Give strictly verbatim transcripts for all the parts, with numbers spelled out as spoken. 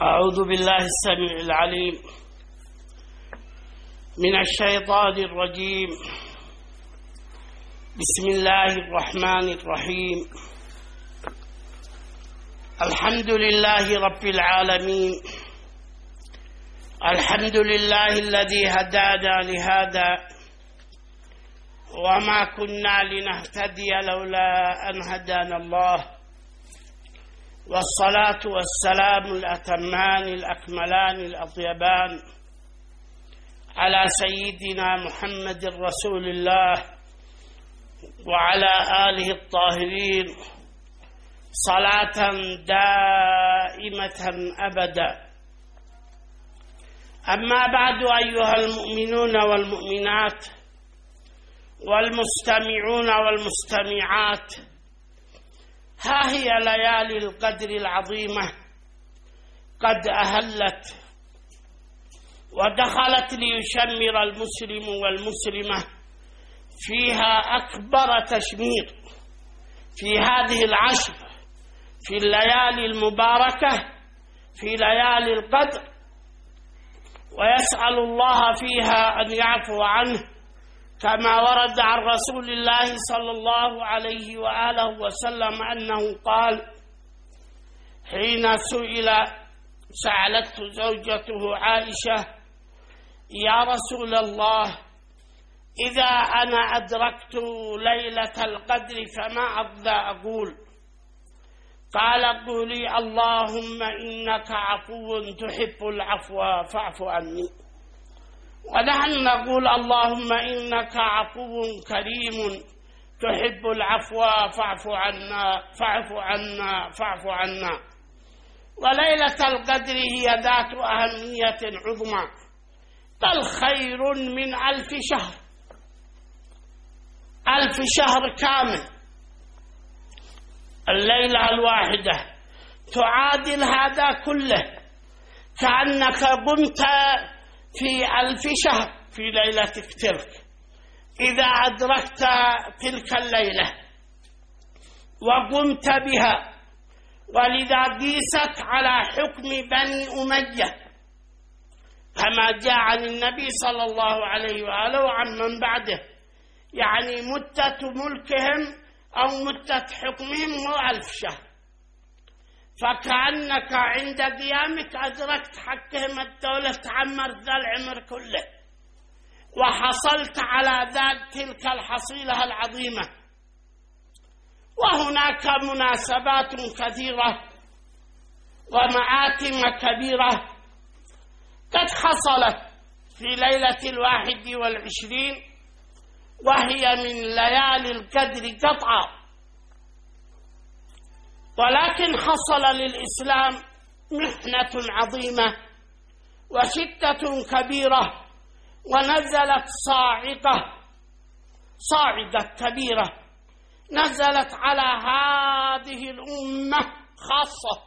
أعوذ بالله السميع العليم من الشيطان الرجيم. بسم الله الرحمن الرحيم. الحمد لله رب العالمين. الحمد لله الذي هدانا لهذا وما كنا لنهتدي لولا أن هدانا الله، والصلاة والسلام الأتمان الأكملان الأطيبان على سيدنا محمد رسول الله وعلى آله الطاهرين صلاة دائمة أبدا. أما بعد، أيها المؤمنون والمؤمنات والمستمعون والمستمعات، ها هي ليالي القدر العظيمة قد أهلت ودخلت ليشمر المسلم والمسلمة فيها أكبر تشمير في هذه العشر، في الليالي المباركة، في ليالي القدر، ويسأل الله فيها أن يعفو عنه، كما ورد عن رسول الله صلى الله عليه وآله وسلم أنه قال حين سئل سألته زوجته عائشة: يا رسول الله، إذا أنا أدركت ليلة القدر فماذا أقول؟ قال: قولي اللهم إنك عفو تحب العفو فاعف عني. ونحن نقول اللهم إنك عفو كريم تحب العفو فاعف عنا فاعف عنا فاعف عنا. وليلة القدر هي ذات أهمية عظمى، بل خير من ألف شهر، ألف شهر كامل. الليلة الواحدة تعادل هذا كله، كأنك قمت في ألف شهر في ليلتك تلك إذا أدركت تلك الليلة وقمت بها. ولذا قيست على حكم بني أمية، كما جاء عن النبي صلى الله عليه وآله وعن من بعده، يعني مدة ملكهم أو مدة حكمهم هو ألف شهر، فكأنك عند قيامك أدركت حقهم الدولة، تعمر ذا العمر كله وحصلت على ذات تلك الحصيلة العظيمة. وهناك مناسبات كثيرة ومآتم كبيرة قد حصلت في ليلة الواحد والعشرين، وهي من ليالي القدر قطعا. ولكن حصل للإسلام محنة عظيمة وشدة كبيرة، ونزلت صاعقة صاعقة كبيرة نزلت على هذه الأمة خاصة،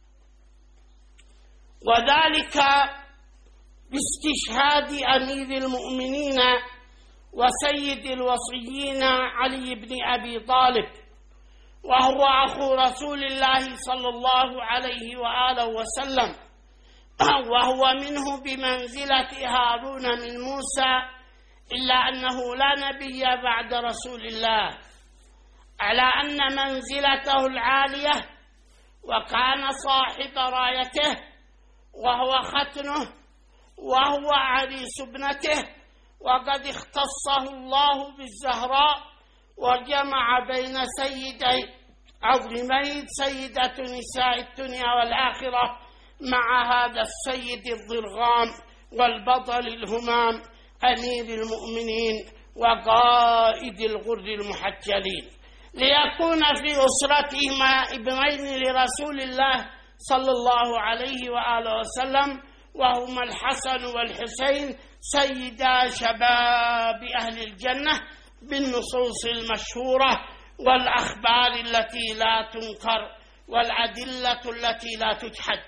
وذلك باستشهاد أمير المؤمنين وسيد الوصيين علي بن أبي طالب، وهو أخو رسول الله صلى الله عليه وآله وسلم، وهو منه بمنزلة هارون من موسى، إلا أنه لا نبي بعد رسول الله، على أن منزلته العالية، وكان صاحب رايته وهو ختنه وهو عريس ابنته، وقد اختصه الله بالزهراء وجمع بين سيدي عظيمين، سيدة نساء الدنيا والآخرة، مع هذا السيد الضرغام والبطل الهمام أمير المؤمنين وقائد الغر المحجلين، ليكون في أسرتهما ابنين لرسول الله صلى الله عليه وآله وسلم، وهما الحسن والحسين سيدا شباب أهل الجنة بالنصوص المشهورة والأخبار التي لا تنكر والأدلة التي لا تجحد.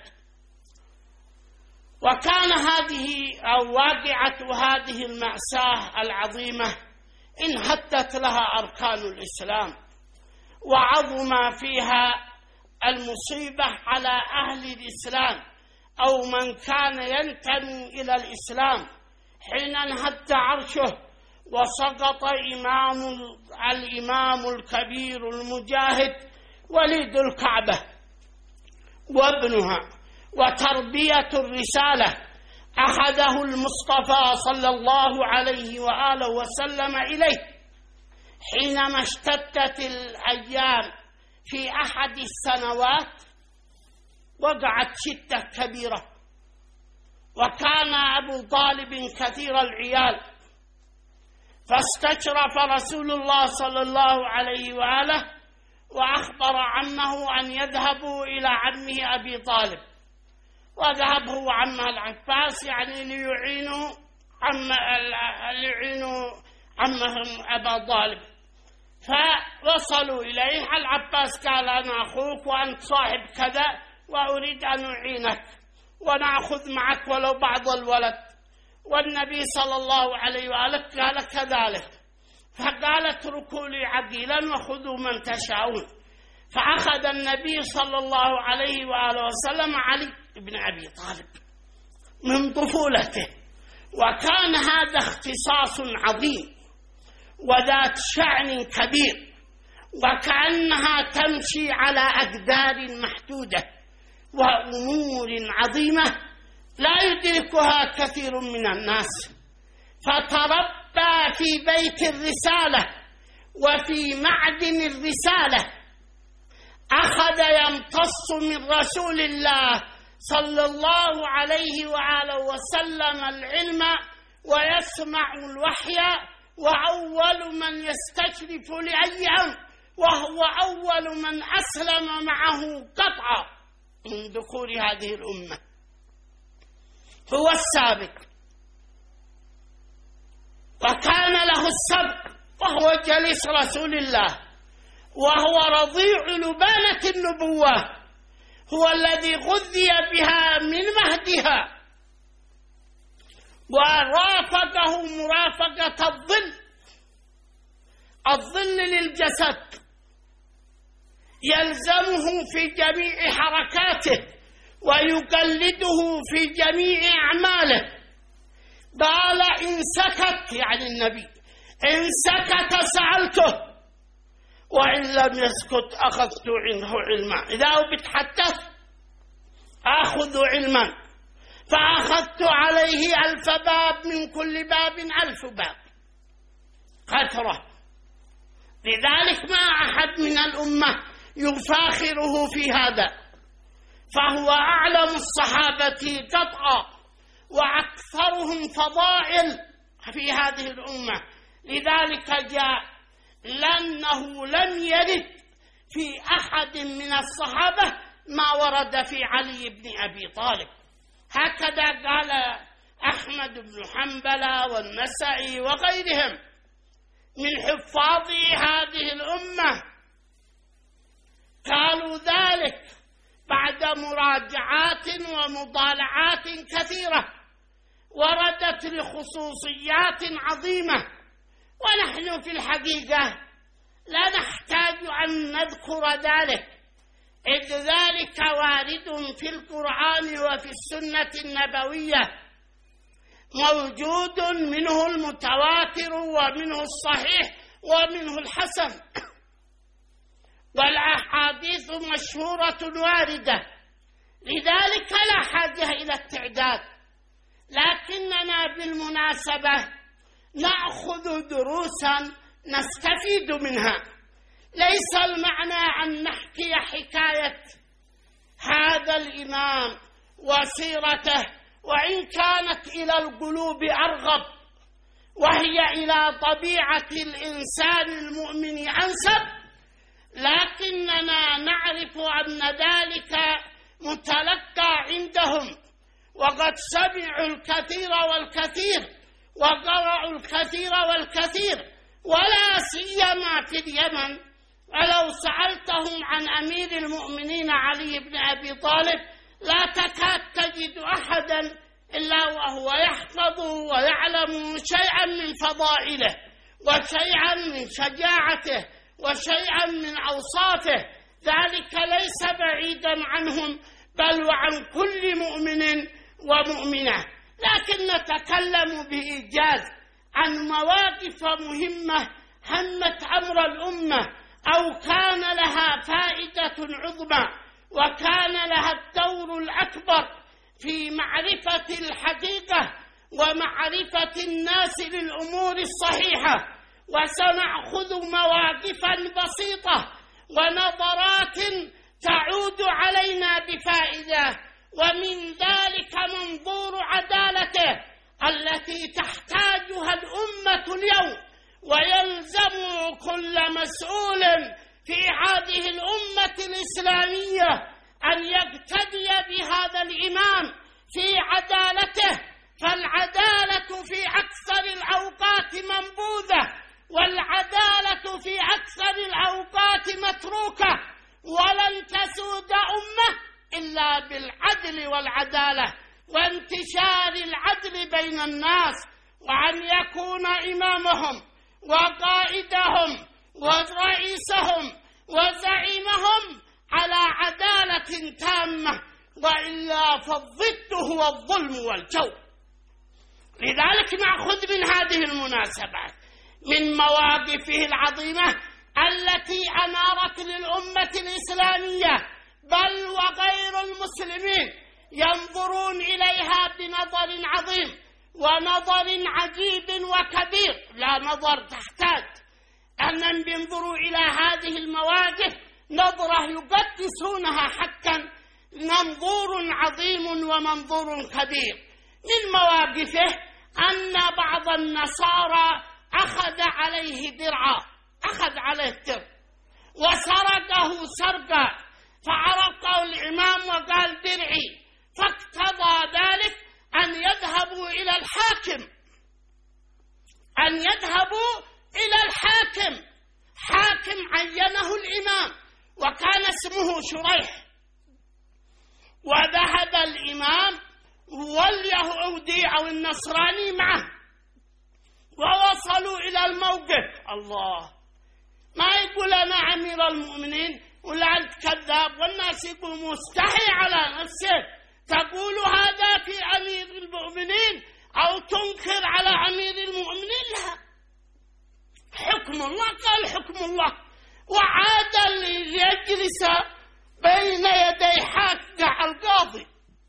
وكان هذه أو واقعة هذه المأساة العظيمة انهدت لها أركان الإسلام، وعظم فيها المصيبة على أهل الإسلام أو من كان ينتمي إلى الإسلام حين انهد عرشه وسقط إمام الإمام الكبير المجاهد وليد الكعبة وابنها وتربية الرسالة أخذه المصطفى صلى الله عليه وآله وسلم إليه حينما اشتدت الأيام في أحد السنوات وقعت شدة كبيرة، وكان أبو طالب كثير العيال، فاستشرف رسول الله صلى الله عليه وآله وأخبر عمه أن يذهبوا إلى عمه أبي طالب، وذهب هو عمه العباس يعني ليعينوا عم ليعينوا عمهم أبا طالب. فوصلوا إليه، العباس قال أنا أخوك وأنت صاحب كذا وأريد أن أعينك ونأخذ معك ولو بعض الولد، والنبي صلى الله عليه وآله قال كذلك، فقال اتركوا لي عقيلا وخذوا من تشاءون. فأخذ النبي صلى الله عليه وآله وسلم علي بن أبي طالب من طفولته، وكان هذا اختصاص عظيم وذات شأن كبير، وكأنها تمشي على أقدار محدودة وأمور عظيمة لا يدركها كثير من الناس. فتربى في بيت الرسالة وفي معدن الرسالة، أخذ يمتص من رسول الله صلى الله عليه وآله وسلم العلم ويسمع الوحي، وأول من يستشرف لأي أمر وهو أول من أسلم معه قطعا من ذكور هذه الأمة، هو السابق، وكان له السبق وهو جليس رسول الله، وهو رضيع لبانة النبوة، هو الذي غذي بها من مهدها، ورافقه مرافقة الظل، الظل للجسد يلزمه في جميع حركاته ويقلده في جميع أعماله. قال إن سكت يعني النبي إن سكت سألته وإن لم يسكت أخذت عنه علما، إذا هو بيتحدث أخذ علما، فأخذت عليه ألف باب من كل باب ألف باب كثرة. لذلك ما أحد من الأمة يفاخره في هذا، فهو أعلم الصحابة قطعا وأكثرهم فضائل في هذه الأمة. لذلك جاء لأنه لم يرد في أحد من الصحابة ما ورد في علي بن أبي طالب. هكذا قال أحمد بن حنبل والنسائي وغيرهم من حفاظ هذه الأمة، قالوا ذلك بعد مراجعات ومطالعات كثيرة وردت لخصوصيات عظيمة، ونحن في الحقيقة لا نحتاج أن نذكر ذلك، إذ ذلك وارد في القرآن وفي السنة النبوية، موجود منه المتواتر ومنه الصحيح ومنه الحسن، والأحاديث مشهورة واردة. لذلك لا حاجة إلى التعداد، لكننا بالمناسبة نأخذ دروسا نستفيد منها. ليس المعنى أن نحكي حكاية هذا الإمام وسيرته، وإن كانت إلى القلوب أرغب وهي إلى طبيعة الإنسان المؤمن أنسب، لكننا نعرف أن ذلك متلقى عندهم، وقد سمعوا الكثير والكثير وقرأوا الكثير والكثير، ولا سيما في اليمن. ولو سألتهم عن أمير المؤمنين علي بن أبي طالب لا تكاد تجد أحدا إلا وهو يحفظ ويعلم شيئا من فضائله وشيئا من شجاعته وشيئا من أوصافه. ذلك ليس بعيدا عنهم بل وعن كل مؤمن ومؤمنة، لكن نتكلم بإيجاز عن مواقف مهمة همت أمر الأمة أو كان لها فائدة عظمى وكان لها الدور الأكبر في معرفة الحقيقة ومعرفة الناس للأمور الصحيحة. وسنأخذ مواقفا بسيطة ونظرات تعود علينا بفائدة، ومن ذلك منظور عدالته التي تحتاجها الأمة اليوم، ويلزم كل مسؤول في هذه الأمة الإسلامية أن يقتدي بهذا الإمام في عدالته، فالعدالة في أكثر الأوقات منبوذة، والعدالة في أكثر الأوقات متروكة، ولن تسود أمة إلا بالعدل والعدالة وانتشار العدل بين الناس، وأن يكون إمامهم وقائدهم ورئيسهم وزعيمهم على عدالة تامة، وإلا فالضد هو الظلم والجور. لذلك نأخذ من هذه المناسبات من مواقفه العظيمة التي أنارت للأمة الإسلامية بل وغير المسلمين ينظرون إليها بنظر عظيم ونظر عجيب وكبير. لا نظر تحتاج أن ينظروا إلى هذه المواقف نظرة يقدسونها حقا، منظور عظيم ومنظور كبير. من مواقفه أن بعض النصارى أخذ عليه درعا، أخذ عليه درع وسرقه سرقا، فعرفه الإمام وقال درعي، فاقتضى ذلك أن يذهبوا إلى الحاكم أن يذهبوا إلى الحاكم حاكم عينه الإمام وكان اسمه شريح. وذهب الإمام واليهودي أو النصراني معه ووصلوا إلى الموقف. الله ما يقول أنا أمير المؤمنين ولا أنت كذاب، والناس يقول مستحي على نفسك تقول هذا في أمير المؤمنين أو تنكر على أمير المؤمنين. لا، حكم الله قال حكم الله، وعاد ليجلس بين يدي حاكم القاضي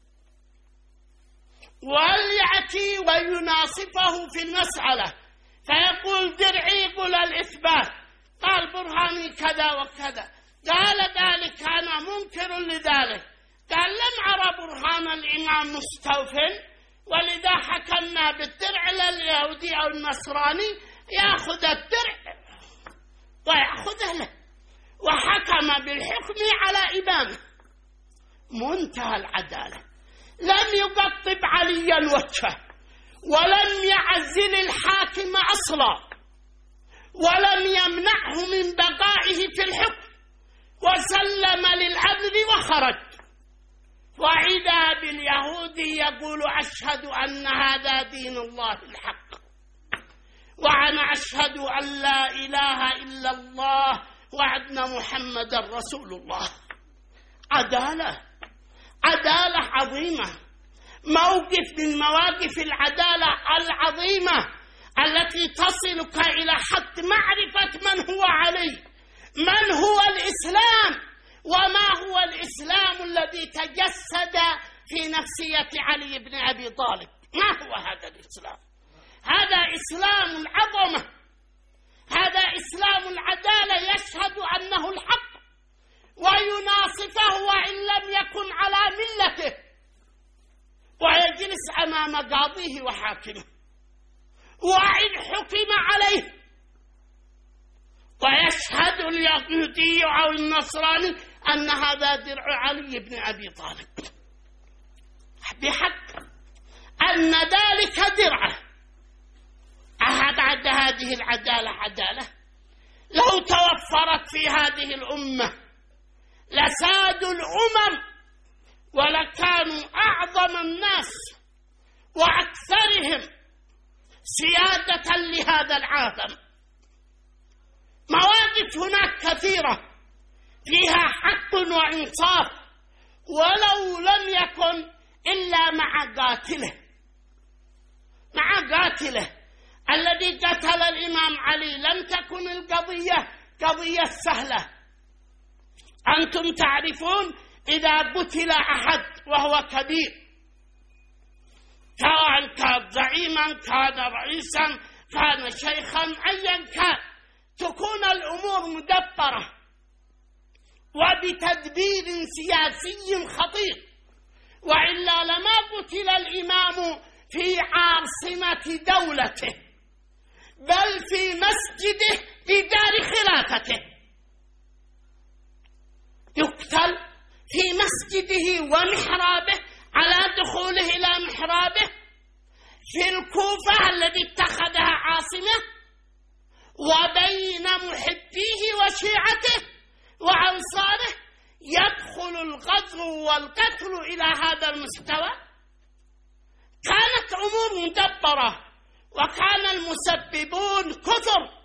وليأتي ويناصفه في المسألة، فيقول درعي يقول الإثبات، قال برهاني كذا وكذا، قال ذلك أنا منكر لذلك، قال لم أرى برهان الإمام مستوفٍ، ولذا حكمنا بالدرع لليهودي أو النصراني يأخذ الدرع ويأخذه له، وحكم بالحكم على إمامه. منتهى العدالة، لم يقطب عليا وجهه ولم يعزل الحاكم أصلا ولم يمنعه من بقائه في الحكم، وسلم للعدل وخرج. وإذا باليهودي يقول أشهد أن هذا دين الله الحق، وأنا أشهد أن لا إله إلا الله وأن محمد رسول الله. عدالة، عدالة عظيمة، موقف من مواقف العدالة العظيمة التي تصلك إلى حد معرفة من هو علي، من هو الإسلام، وما هو الإسلام الذي تجسد في نفسية علي بن أبي طالب. ما هو هذا الإسلام؟ هذا إسلام العظمة، هذا إسلام العدالة، يشهد أنه الحق ويناصفه وإن لم يكن على ملته، ويجلس أمام قاضيه وحاكمه، وإن حكم عليه ويشهد اليهودي أو النصراني أن هذا درع علي بن أبي طالب بحق أن ذلك درعه. أعد هذه العدالة عدالة لو توفرت في هذه الأمة لسادوا الأمم ولكانوا أعظم الناس وأكثرهم سيادة لهذا العالم. مواقف هناك كثيرة فيها حق وإنصاف ولو لم يكن إلا مع قاتله، مع قاتله الذي قتل الإمام علي. لم تكن القضية قضية سهلة. أنتم تعرفون إذا قتل أحد وهو كبير، كان كان زعيما، كان رئيسا، كان شيخا، أيا كان، تكون الأمور مدبرة وبتدبير سياسي خطير، وإلا لما قتل الإمام في عاصمة دولته بل في مسجده في دار خلافته، يقتل في مسجده ومحرابه على دخوله إلى محرابه في الكوفة الذي اتخذها عاصمة، وبين محبيه وشيعته وأنصاره يدخل الغزو والقتل إلى هذا المستوى. كانت أمور مدبرة، وكان المسببون كثر،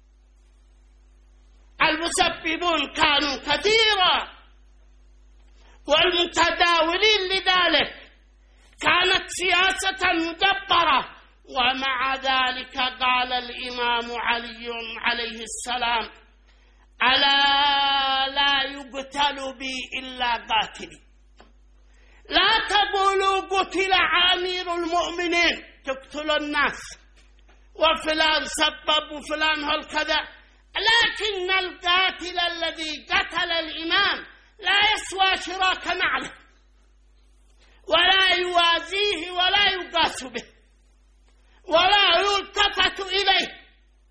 المسببون كانوا كثيرا، والمتداولين لذلك. كانت سياسة مدبرة، ومع ذلك قال الإمام علي عليه السلام: ألا لا يقتل بي إلا قاتلي. لا تقولوا قتل عامر المؤمنين، تقتل الناس وفلان سبب وفلان هالكذا، لكن القاتل الذي قتل الإمام لا يسوى شراك نعله، ولا يوازيه ولا يقاس به ولا يلتفت إليه.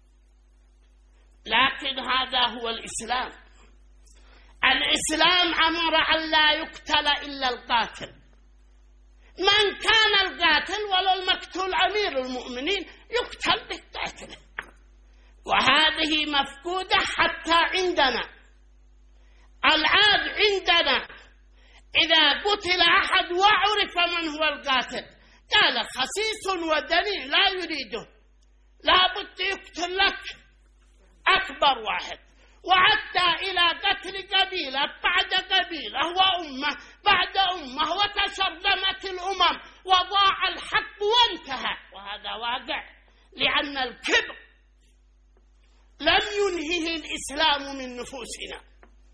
لكن هذا هو الإسلام. الإسلام أمر أن لا يقتل إلا القاتل، من كان القاتل ولو المقتول أمير المؤمنين يقتل بالقاتل، وهذه مفقودة حتى عندنا الآن. عندنا إذا قتل أحد وعرف من هو القاتل قال خسيس ودني لا يريده، لا بد يقتل لك أكبر واحد، وحتى إلى قتل قبيلة بعد قبيلة وأمة بعد أمة، وتشرذمت الأمم وضاع الحق وانتهى. وهذا واقع، لأن الكبر لم ينهه الإسلام من نفوسنا،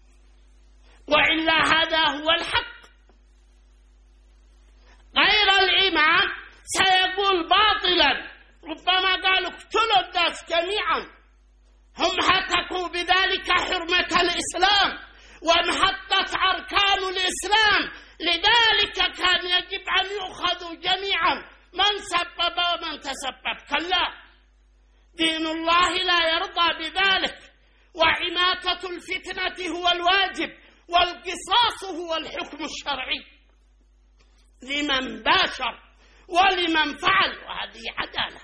وإلا هذا هو الحق. غير الإمام سيقول باطلا، ربما قالوا اقتلوا الناس جميعا، هم هتكوا بذلك حرمة الإسلام وانحطت أركان الإسلام، لذلك كان يجب أن يؤخذوا جميعا، من سبب ومن تسبب. كلا، دين الله لا يرضى بذلك، وإماتة الفتنة هو الواجب، والقصاص هو الحكم الشرعي لمن باشر ولمن فعل، وهذه عدالة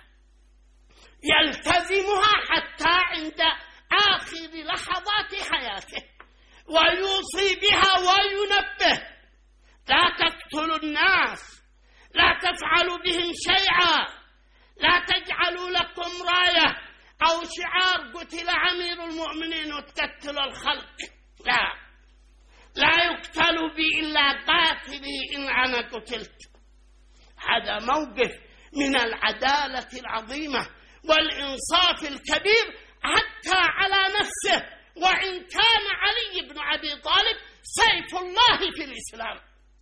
يلتزمها حتى عند آخر لحظات حياته، ويوصي بها وينبه: لا تقتلوا الناس، لا تفعلوا بهم شيئا، لا تجعلوا لكم راية أو شعار قتل أمير المؤمنين وتقتلوا الخلق. لا، لا يقتل بي إلا قاتلي إن أنا قتلت. هذا موقف من العدالة العظيمة والإنصاف الكبير حتى على نفسه، وإن كان علي بن أبي طالب سيف الله في الإسلام.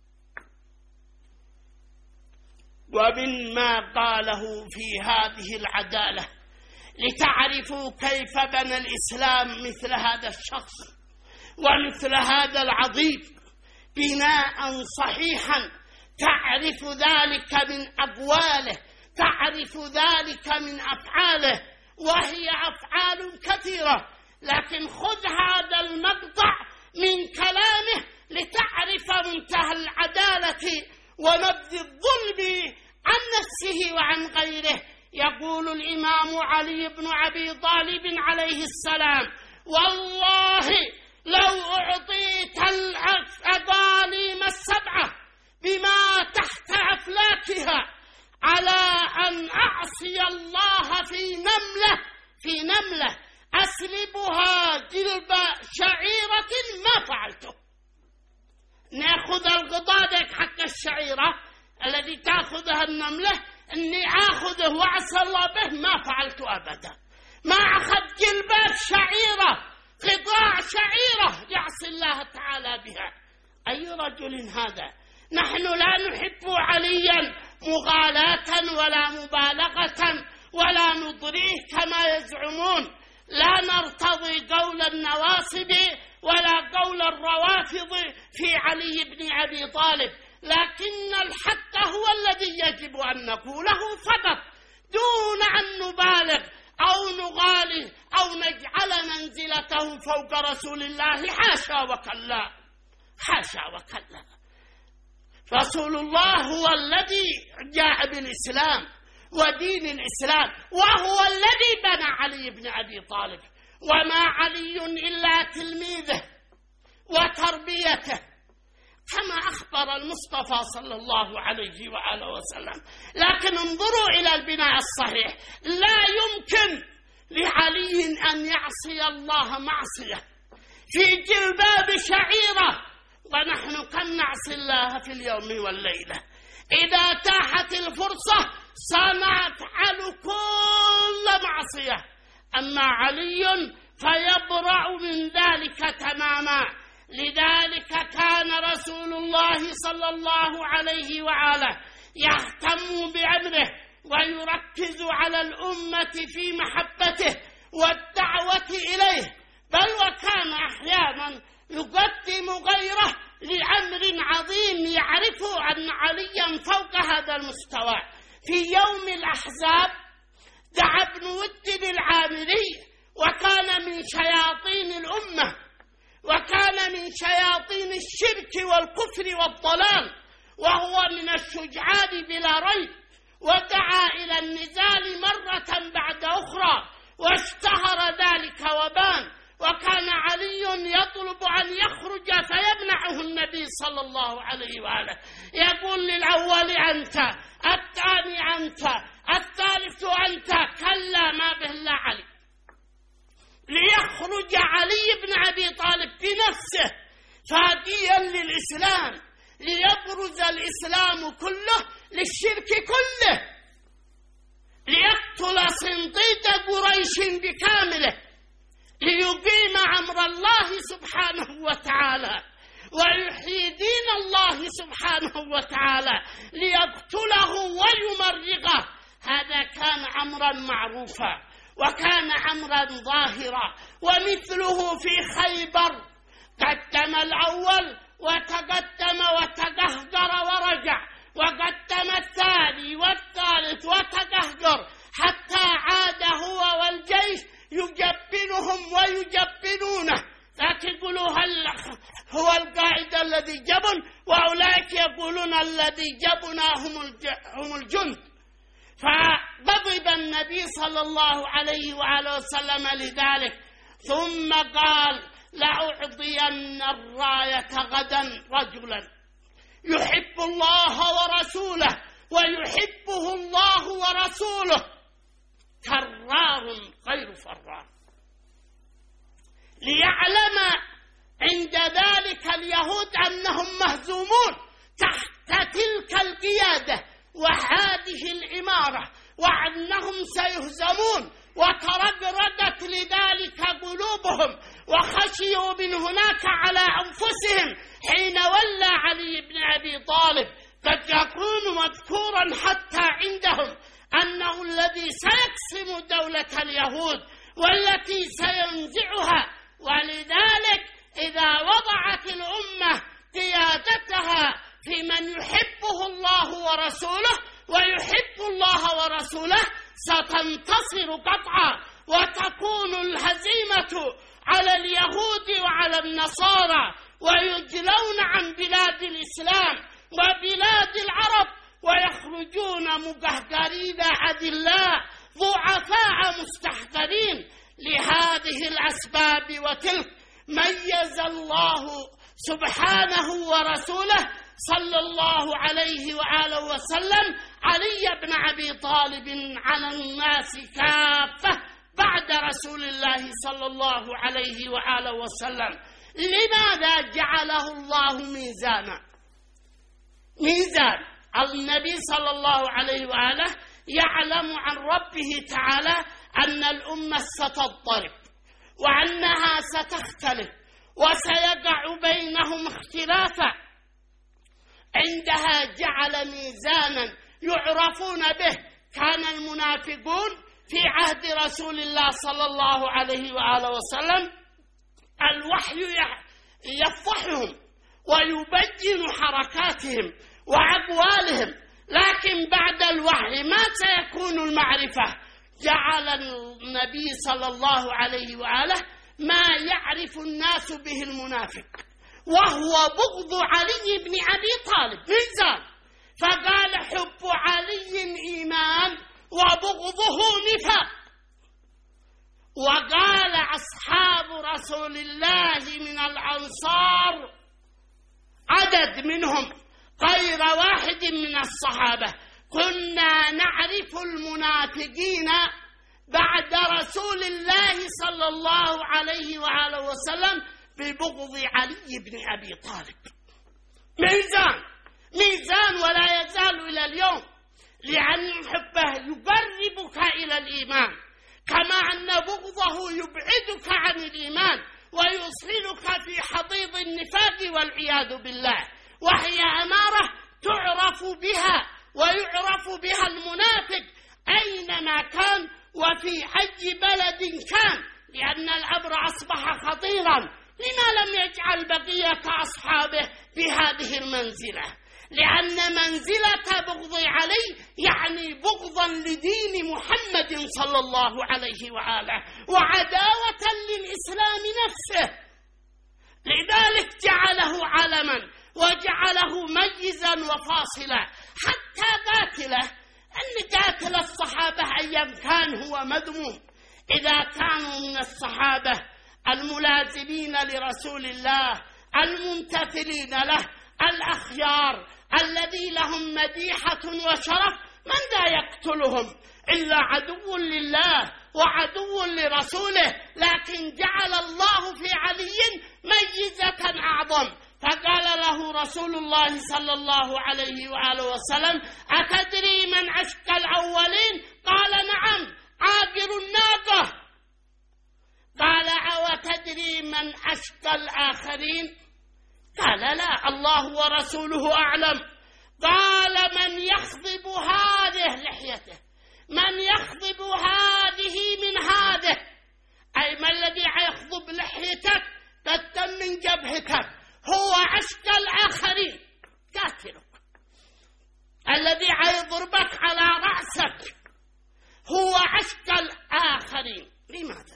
ومما قاله في هذه العدالة لتعرفوا كيف بنى الإسلام مثل هذا الشخص ومثل هذا العظيم بناء صحيحا، تعرف ذلك من أقواله، تعرف ذلك من أفعاله، وهي أفعال كثيرة، لكن خذ هذا المقطع من كلامه لتعرف منتهى العدالة ونبذ الظلم عن نفسه وعن غيره. يقول الإمام علي بن أبي طالب عليه السلام: والله لو أعطيت الأقاليم السبعة بما تحت أفلاكها على أن أعصي الله في نملة في نملة أسلبها جلب شعيرة ما فعلته. ناخذ الغضادك حق الشعيرة الذي تأخذها النملة، إني آخذه وأعصى الله به، ما فعلت أبدا. ما أخذ جلباب شعيرة، قطاع شعيرة يعصي الله تعالى بها. أي رجل هذا؟ نحن لا نحب عليا مغالاة ولا مبالغة ولا نضريه كما يزعمون، لا نرتضي قول النواصب ولا قول الروافض في علي بن أبي طالب، لكن الحق هو الذي يجب أن نقوله فقط، دون أن نبالغ أو نغالي أو نجعل منزلته فوق رسول الله. حاشا وكلا، حاشا وكلا. رسول الله هو الذي جاء بالإسلام ودين الإسلام، وهو الذي بنى علي بن أبي طالب، وما علي إلا تلميذه وتربيته، كما أخبر المصطفى صلى الله عليه وآله وسلم. لكن انظروا إلى البناء الصحيح، لا يمكن لعلي أن يعصي الله معصية في جلباب شعيرة، ونحن كم نعصي الله في اليوم والليلة. إذا تاحت الفرصة سنفعل كل معصية، أما علي فيبرأ من ذلك تماما. لذلك كان رسول الله صلى الله عليه وآله يهتم بأمره ويركز على الأمة في محبته والدعوة إليه، بل وكان أحيانا يقدم غيره لأمر عظيم يعرف أن عليا فوق هذا المستوى. في يوم الأحزاب دعا ابن ود العامري، وكان من شياطين الأمة، وكان من شياطين الشرك والكفر والضلال، وهو من الشجعان بلا ريب، ودعا إلى النزال مرة بعد أخرى، واشتهر ذلك وبان. وكان علي يطلب أن يخرج فيمنعه النبي صلى الله عليه وآله، يقول للأول أنت، الثاني أنت، الثالث أنت، كلا ما به إلا علي. ليخرج علي بن أبي طالب بنفسه فاديا للإسلام، ليبرز الإسلام كله للشرك كله، ليقتل صنديد قريش بكامله، ليقيم أمر الله سبحانه وتعالى ويحيي دين الله سبحانه وتعالى، ليقتله ويمرغه. هذا كان أمرا معروفا وكان أمرا ظاهرا. ومثله في خيبر، قدم الأول وتقدم وتقهقر ورجع، وقدم الثاني والثالث وتقهقر، حتى عاد هو والجيش يجبنهم ويجبنونه. لكن يقولوا هل هو القائد الذي جبن، وأولئك يقولون الذي جبنا هم الجند. فغضب النبي صلى الله عليه وآله وسلم لذلك، ثم قال لأعطين الراية غدا رجلا يحب الله ورسوله ويحبه الله ورسوله، كرار غير فرار. ليعلم عند ذلك اليهود أنهم مهزومون تحت تلك القيادة وهذه العمارة، وأنهم سيهزمون، وترددت لذلك قلوبهم، وخشيوا من هناك على أنفسهم حين ولى علي بن أبي طالب. قد يكون مذكورا حتى عندهم أنه الذي سيقسم دولة اليهود والتي سينزعها. ولذلك إذا وضعت الأمة قيادتها في من يحبه الله ورسوله ويحب الله ورسوله ستنتصر قطعا، وتكون الهزيمة على اليهود وعلى النصارى، ويجلون عن بلاد الإسلام وبلاد العرب، ويخرجون مقهقرين أذلاء ضعفاء مستحقرين. لهذه الأسباب وتلك ميز الله سبحانه ورسوله صلى الله عليه وآله وسلم علي بن أبي طالب على الناس كافة بعد رسول الله صلى الله عليه وآله وسلم، لماذا جعله الله ميزانا؟ ميزان. النبي صلى الله عليه وآله يعلم عن ربه تعالى أن الأمة ستضطرب وأنها ستختلف وسيقع بينهم اختلافا، عندها جعل ميزانا يعرفون به. كان المنافقون في عهد رسول الله صلى الله عليه وآله وسلم الوحي يفضحهم ويبين حركاتهم وأقوالهم، لكن بعد الوحي ما سيكون المعرفة. جعل النبي صلى الله عليه وآله ما يعرف الناس به المنافق، وهو بغض علي بن أبي طالب ميزان. فقال حب علي إيمان وبغضه نفاق. وقال أصحاب رسول الله من الأنصار عدد منهم غير واحد من الصحابة كنا نعرف المنافقين بعد رسول الله صلى الله عليه وآله وسلم ببغض علي بن أبي طالب. ميزان ميزان ولا يزال إلى اليوم، لأن حبه يقربك إلى الإيمان، كما أن بغضه يبعدك عن الإيمان ويوصلك في حضيض النفاق والعياذ بالله، وهي أمارة تعرف بها ويعرف بها المنافق أينما كان وفي أي بلد كان، لأن الأمر أصبح خطيرا. لما لم يجعل بقية أصحابه في هذه المنزلة؟ لأن منزلة بغض علي يعني بغضا لدين محمد صلى الله عليه وآله وعداوة للإسلام نفسه. لذلك جعله علما وجعله ميزا وفاصلا. حتى قاتله، أن قاتل الصحابة أيام كان هو مذموم، إذا كانوا من الصحابة الملازمين لرسول الله الممتثلين له الأخيار الذي لهم مديحة وشرف، من ذا يقتلهم إلا عدو لله وعدو لرسوله. لكن جعل الله في علي ميزة أعظم، فقال له رسول الله صلى الله عليه وآله وسلم أتدري من أشقى الأولين؟ قال نعم، عابر الناقة. قال أو تدري من أشقى الآخرين؟ قال لا، الله ورسوله أعلم. قال من يخضب هذه لحيته، من يخضب هذه من هذه، أي ما الذي يخضب لحيتك قد من جبهتك هو أشقى الآخرين، قاتلك. الذي يضربك على رأسك هو أشقى الآخرين. لماذا؟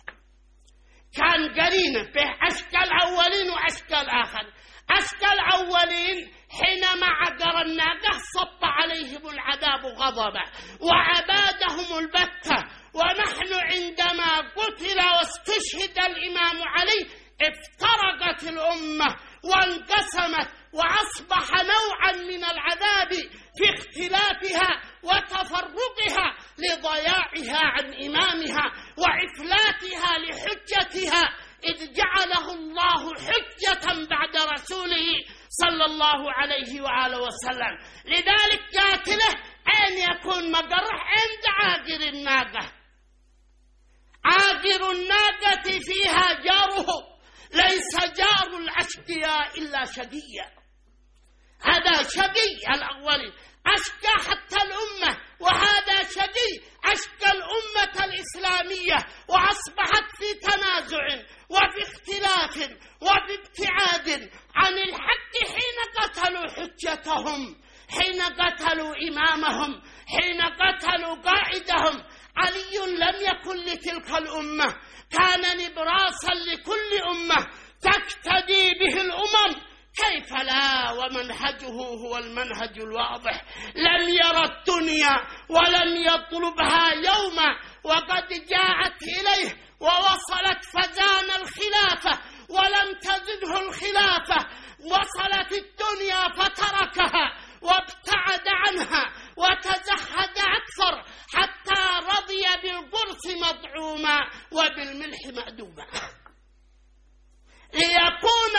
كان قرينه به أشقى الأولين وأشقى الآخرين. أشقى الأولين حينما عقر الناقة صب عليهم العذاب غضبا وعبادهم البتة، ونحن عندما قتل واستشهد الإمام علي افترقت الأمة وانقسمت وأصبح نوعا من العذاب في اختلافها وتفرقها لضياعها عن إمامها وإفلاتها لحجتها، إذ جعله الله حجة بعد رسوله صلى الله عليه وآله وسلم. لذلك قاتله أين يكون مقره؟ عند عاقر الناقة. عاقر الناقة فيها جاره، ليس جار الأشقياء إلا شقيا. هذا شقي الأولين، أشقى حتى الأمة، وهذا شقي أشقى الأمة الإسلامية، وأصبحت في تنازع وفي اختلاف وفي ابتعاد عن الحق حين قتلوا حجتهم، حين قتلوا إمامهم، حين قتلوا قائدهم. علي لم يكن لتلك الأمة، كان نبراسا لكل أمة تقتدي به الأمم. كيف لا ومنهجه هو المنهج الواضح، لم يرى الدنيا ولم يطلبها يوما، وقد جاءت إليه ووصلت فزان الخلافة ولم تزده الخلافة، وصلت الدنيا فتركها وابتعد عنها وتزهد أكثر حتى رضي بالقرص مطعوما وبالملح مأدوبا. ليكون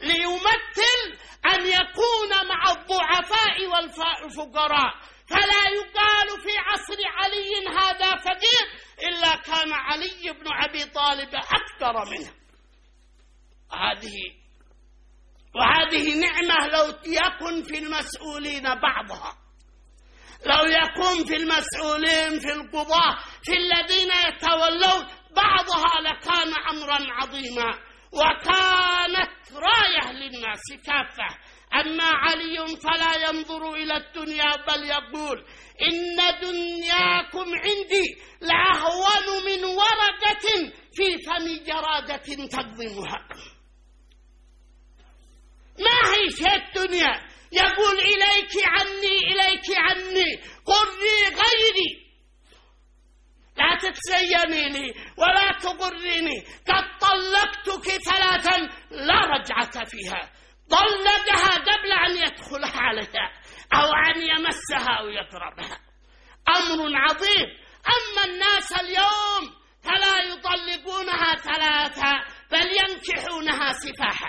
ليمثل أن يكون مع الضعفاء والفقراء، فلا يقال في عصر علي هذا فقير إلا كان علي بن أبي طالب أفقر منه. هذه وهذه نعمة لو يكن في المسؤولين بعضها، لو يكون في المسؤولين في القضاة في الذين يتولون بعضها لكان أمرا عظيما وكانت راية للناس كافة. أما علي فلا ينظر إلى الدنيا بل يقول إن دنياكم عندي لأهون من ورقة في فم جرادة تقضمها. ما هي شيء الدنيا؟ يقول إليك عني إليك عني قري غيري، لا تتزيني لي ولا تغريني، قد طلقتك ثلاثا لا رجعة فيها. طلقها قبل أن يدخلها عليها أو أن يمسها أو يقربها، أمر عظيم. أما الناس اليوم فلا يطلقونها ثلاثة بل ينكحونها سفاحا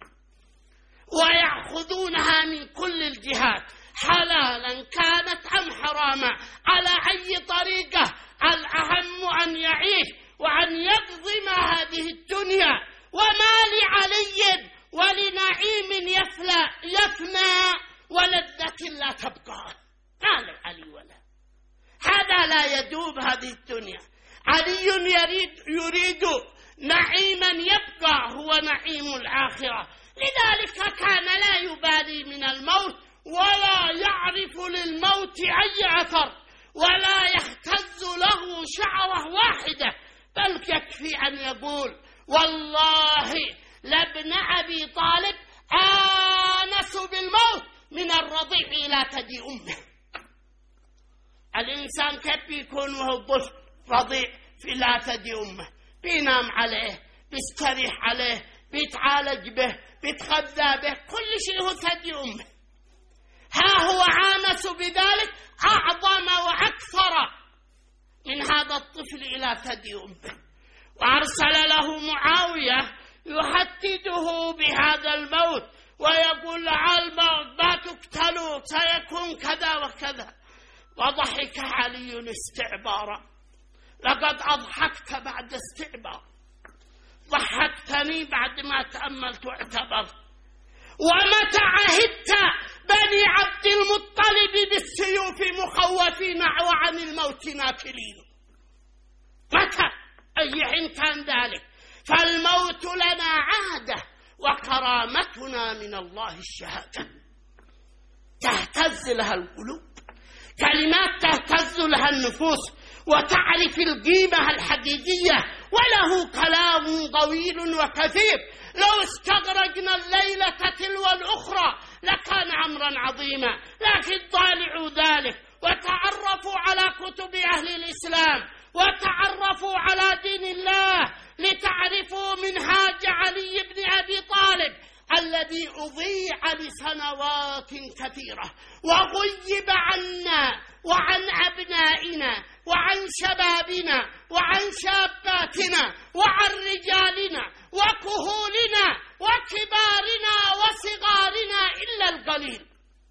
ويأخذونها من كل الجهات حلالا كانت أم حراما على أي طريقة. الأهم أن يعيش وأن يقضم هذه الدنيا، وما لعلي ولنعيم يفلى يفنى ولذة لا تبقى. ما لعلي ولا هذا لا يدوب هذه الدنيا. علي يريد, يريد نعيما يبقى هو نعيم الآخرة، لذلك كان لا يبالي من الموت ولا يعرف للموت أي أثر ولا يهتز له شعرة واحدة، بل يكفي أن يقول والله لابن أبي طالب آنس بالموت من الرضيع إلى ثدي أمه. الإنسان كيف بيكون وهو طفل رضيع في لا ثدي أمه؟ بينام عليه، بيستريح عليه، بيتعالج به، بيتغذى به، كل شيء هو ثدي أمه. ها هو آنس بذلك أعظم وأكثر من هذا الطفل إلى ثدي أمه. وأرسل له معاوية يهدده بهذا الموت ويقول لعل ما تقتلوا سيكون كذا وكذا. وضحك علي استعبارا، لقد أضحكت بعد استعبار، ضحكتني بعد ما تأملت واعتبرت. ومتى عهدت بني عبد المطلب بالسيوف مخوفين وعن الموت ناكلين؟ متى؟ أي حين كان ذلك؟ فالموت لنا عادة وكرامتنا من الله الشهادة. تهتز لها القلوب، كلمات تهتز لها النفوس وتعرف القيمة الحقيقية. وله كلام طويل وكثير، لو استغرقنا الليلة تلو الأخرى لكان أمرا عظيما، لكن طالعوا ذلك وتعرفوا على كتب أهل الإسلام وتعرفوا على دين الله لتعرفوا منهاج علي بن أبي طالب الذي أضيع لسنوات كثيرة وغيب عنا وعن أبنائنا وعن شبابنا وعن شاباتنا وعن رجالنا وكهولنا وكبارنا وصغارنا إلا القليل.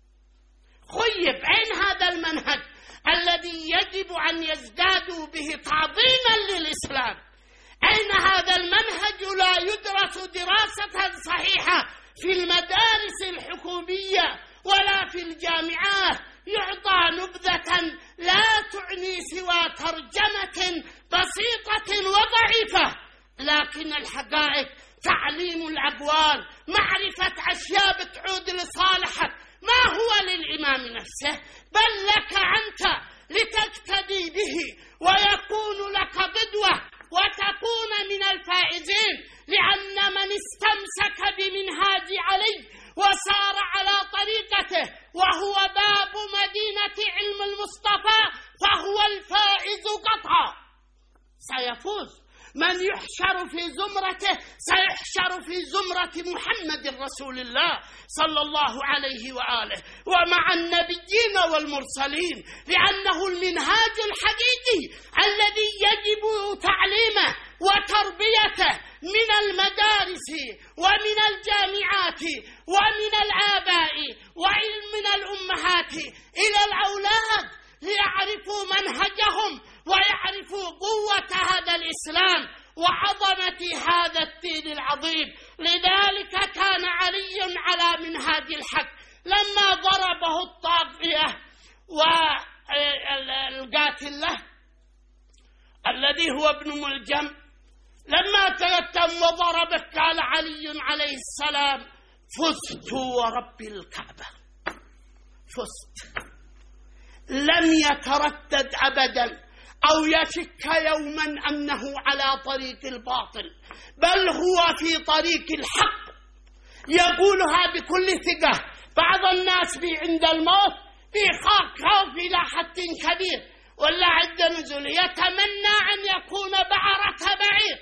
خيب. أين هذا المنهج الذي يجب أن يزدادوا به تعظيما للإسلام؟ أين هذا المنهج لا يدرس دراسة صحيحة في المدارس الحكومية ولا في الجامعات؟ يعطى نبذة لا تعني سوى ترجمة بسيطة وضعيفة، لكن الحقائق تعليم الأقوال، معرفة أشياء بتعود لصالحك ما هو للإمام نفسه بل لك أنت لتقتدي به ويكون لك قدوة وتكون من الفائزين، لأن من استمسك بمنهاج علي وسار على طريقته وهو باب مدينة علم المصطفى فهو الفائز قطعا، سيفوز. من يحشر في زمرته سيحشر في زمرة محمد رسول الله صلى الله عليه وآله ومع النبيين والمرسلين، لأنه المنهاج الحقيقي الذي يجب تعليمه وتربيته من المدارس ومن الجامعات ومن الآباء ومن الأمهات إلى الأولاد، ليعرفوا منهجهم ويعرفوا قوة هذا الإسلام وعظمة هذا الدين العظيم. لذلك كان علي على منهاج الحق لما ضربه الطاغية والقاتل له الذي هو ابن ملجم، لما تيتم وضربه قال علي عليه السلام: فزت ورب الكعبة، فزت. لم يتردد أبدا أو يشك يوما أنه على طريق الباطل، بل هو في طريق الحق يقولها بكل ثقة. بعض الناس في عند الموت في خوف إلى حد كبير ولا عند نزول يتمنى أن يكون بعرة بعير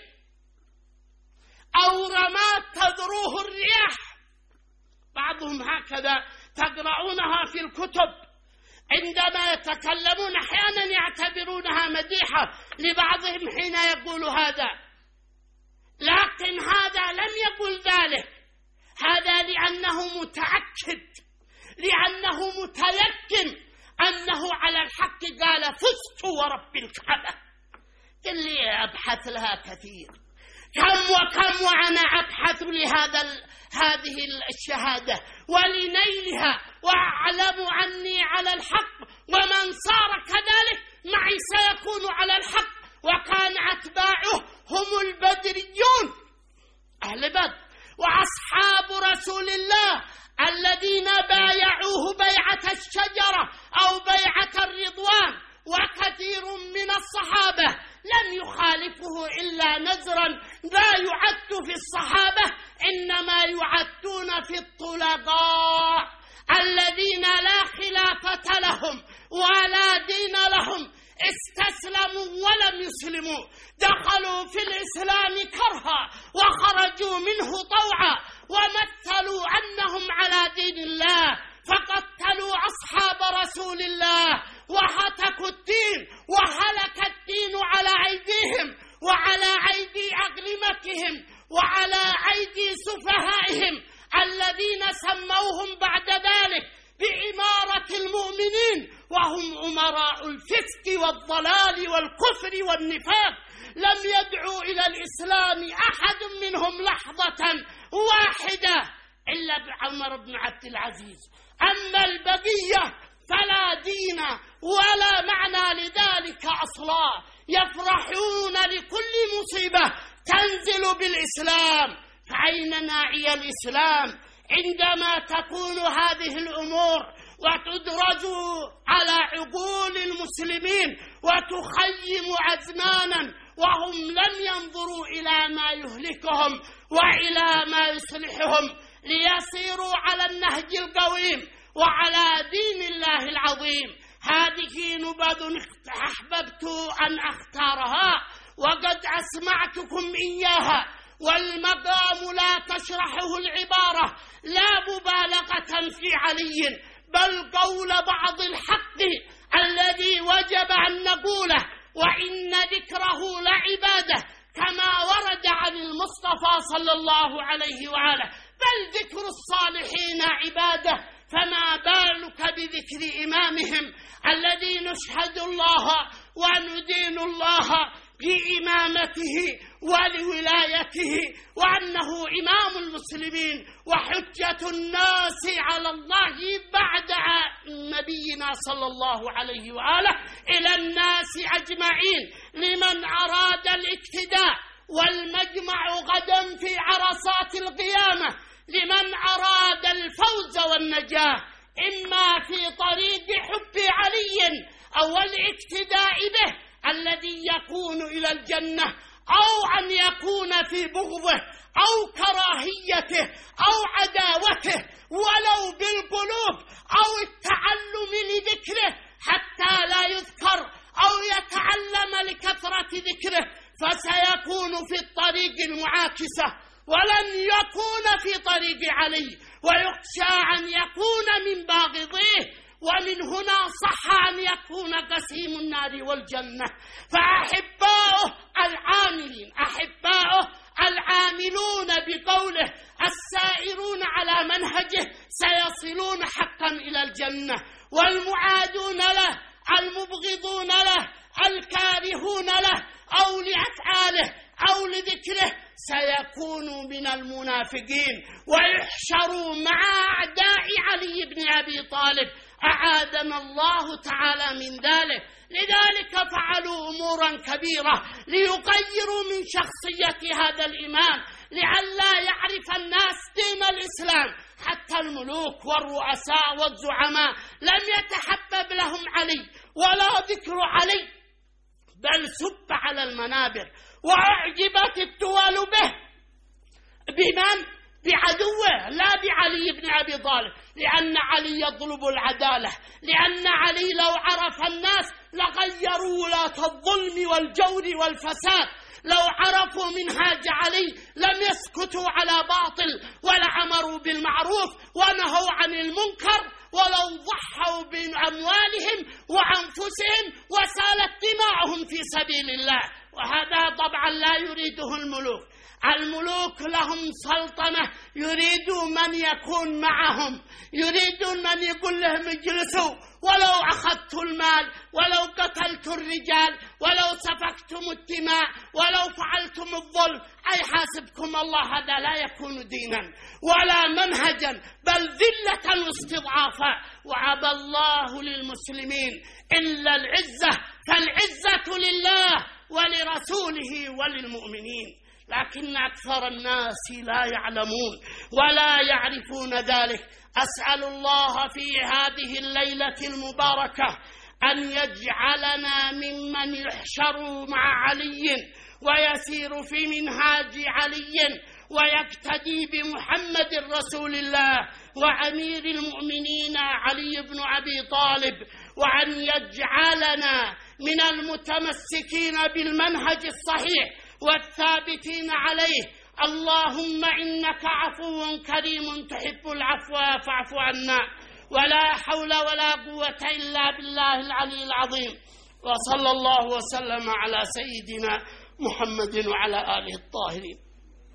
أو رماد تذروه الرياح، بعضهم هكذا تقرؤونها في الكتب عندما يتكلمون أحيانا يعتبرونها مديحة لبعضهم حين يقول هذا، لكن هذا لم يقل ذلك، هذا لأنه متأكد، لأنه متيقن أنه على الحق. قال: فزت ورب الكعبة. اللي أبحث لها كثير، كم وكم وأنا أبحث لهذا هذه الشهادة ولنيلها، وأعلم أني على الحق، ومن صار كذلك معي سيكون على الحق. وكان أتباعه هم البدريون أهل بدر وأصحاب رسول الله الذين بايعوه بيعة الشجرة أو بيعة الرضوان، وكثير من الصحابة لم يخالفه إلا نزرا لا يعد في الصحابة، إنما يعدون في الطلقاء الذين لا خلافة لهم ولا دين لهم، استسلموا ولم يسلموا، دخلوا في الإسلام كرها وخرجوا منه طوعا، ومثلوا أنهم على دين الله، فقتلوا أصحاب رسول الله وهتكوا الدين، وهلك الدين على أيديهم وعلى أيدي أغلمتهم وعلى أيدي سفهائهم الذين سموهم بعد ذلك بإمارة المؤمنين، وهم أمراء الفسق والضلال والكفر والنفاق. لم يدعوا إلى الإسلام أحد منهم لحظة واحدة إلا بعمر بن عبد العزيز، أما البقية فلا دين ولا معنى لذلك أصلا، يفرحون لكل مصيبة تنزل بالإسلام. فأين ناعي الإسلام عندما تكون هذه الأمور وتدرج على عقول المسلمين وتخيم أزمانا وهم لم ينظروا إلى ما يهلكهم وإلى ما يصلحهم ليسيروا على النهج القويم وعلى دين الله العظيم؟ هذه نبذ أحببت أن أختارها وقد أسمعتكم إياها، والمقام لا تشرحه العبارة لا مبالغة في علي، بل قول بعض الحق الذي وجب أن نقوله، وإن ذكره لعبادة كما ورد عن المصطفى صلى الله عليه وآله، بل ذكر الصالحين عبادة، فما بالك بذكر إمامهم الذي نشهد الله وندين الله بإمامته ولولايته، وأنه إمام المسلمين وحجة الناس على الله بعد نبينا صلى الله عليه وآله إلى الناس أجمعين، لمن أراد الاقتداء. والمجمع غدا في عرصات القيامة لمن أراد الفوز والنجاة، إما في طريق حب علي أو الاقتداء به الذي يكون إلى الجنة، أو أن يكون في بغضه أو كراهيته أو عداوته ولو بالقلوب، أو التعلم لذكره حتى لا يذكر أو يتعلم لكثرة ذكره، فسيكون في طريق علي ويخشى أن يكون من باغضيه، ومن هنا صح أن يكون قسيم النار والجنة. فأحباؤه العاملين أحباؤه العاملون بقوله السائرون على منهجه سيصلون حقا إلى الجنة، والمعادون له المبغضون له الكارهون له أو لأفعاله أو لذكره سيكونوا من المنافقين ويحشروا مع أعداء علي بن أبي طالب، أعاذنا الله تعالى من ذلك. لذلك فعلوا أمورا كبيرة ليغيروا من شخصية هذا الإمام، لئلا يعرف الناس دين الإسلام. حتى الملوك والرؤساء والزعماء لم يتحبب لهم علي ولا ذكر علي، بل سب على المنابر، وأعجبت الدول به. بمن؟ بعدوه، لا بعلي بن أبي طالب، لأن علي يطلب العدالة، لأن علي لو عرف الناس لغيروا ولاة الظلم والجور والفساد. لو عرفوا منهاج علي لم يسكتوا على باطل، ولعمروا بالمعروف ونهوا عن المنكر، ولو ضحوا بأموالهم وأنفسهم وسالت دماؤهم في سبيل الله. وهذا طبعا لا يريده الملوك. الملوك لهم سلطنة، يريدوا من يكون معهم، يريدون من يقول لهم اجلسوا، ولو أخذت المال، ولو قتلت الرجال، ولو سفكتم الدماء، ولو فعلتم الظلم، أي حاسبكم الله. هذا لا يكون دينا ولا منهجا، بل ذلة واستضعافا. وعبى الله للمسلمين إلا العزة، فالعزة لله ولرسوله وللمؤمنين. لكن أكثر الناس لا يعلمون ولا يعرفون ذلك. أسأل الله في هذه الليلة المباركة أن يجعلنا ممن يحشر مع علي ويسير في منهاج علي ويقتدي بمحمد رسول الله وأمير المؤمنين علي بن أبي طالب، وأن يجعلنا من المتمسكين بالمنهج الصحيح والثابتين عليه. اللهم إنك عفو كريم تحب العفو فاعف عنا. ولا حول ولا قوة إلا بالله العلي العظيم. وصلى الله وسلم على سيدنا محمد وعلى آله الطاهرين.